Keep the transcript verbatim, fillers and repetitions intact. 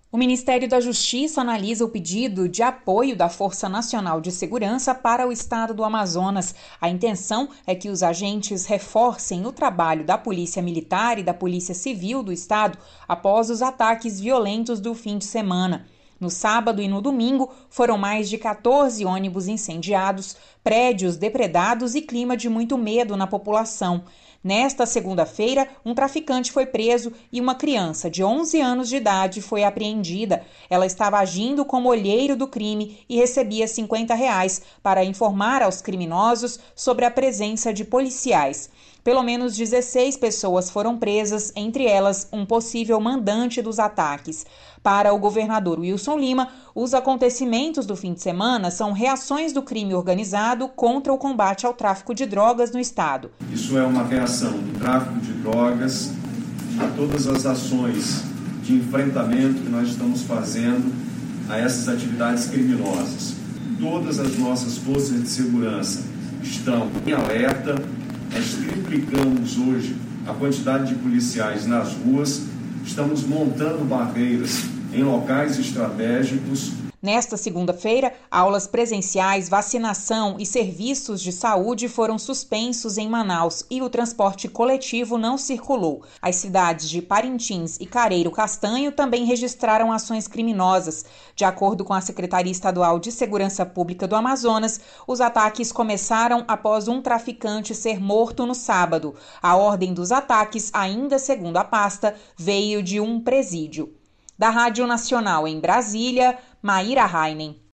O Ministério da Justiça analisa o pedido de apoio da Força Nacional de Segurança para o estado do Amazonas. A intenção é que os agentes reforcem o trabalho da Polícia Militar e da Polícia Civil do estado após os ataques violentos do fim de semana. No sábado e no domingo, foram mais de quatorze ônibus incendiados, prédios depredados e clima de muito medo na população. Nesta segunda-feira, um traficante foi preso e uma criança de onze anos de idade foi apreendida. Ela estava agindo como olheiro do crime e recebia cinquenta reais para informar aos criminosos sobre a presença de policiais. Pelo menos dezesseis pessoas foram presas, entre elas um possível mandante dos ataques. Para o governador Wilson Lima, os acontecimentos do fim de semana são reações do crime organizado contra o combate ao tráfico de drogas no estado. Isso é uma reação do tráfico de drogas a todas as ações de enfrentamento que nós estamos fazendo a essas atividades criminosas. Todas as nossas forças de segurança estão em alerta. Nós triplicamos hoje a quantidade de policiais nas ruas, estamos montando barreiras em locais estratégicos. Nesta segunda-feira, aulas presenciais, vacinação e serviços de saúde foram suspensos em Manaus e o transporte coletivo não circulou. As cidades de Parintins e Careiro Castanho também registraram ações criminosas. De acordo com a Secretaria Estadual de Segurança Pública do Amazonas, os ataques começaram após um traficante ser morto no sábado. A ordem dos ataques, ainda segundo a pasta, veio de um presídio. Da Rádio Nacional em Brasília, Maíra Rainen.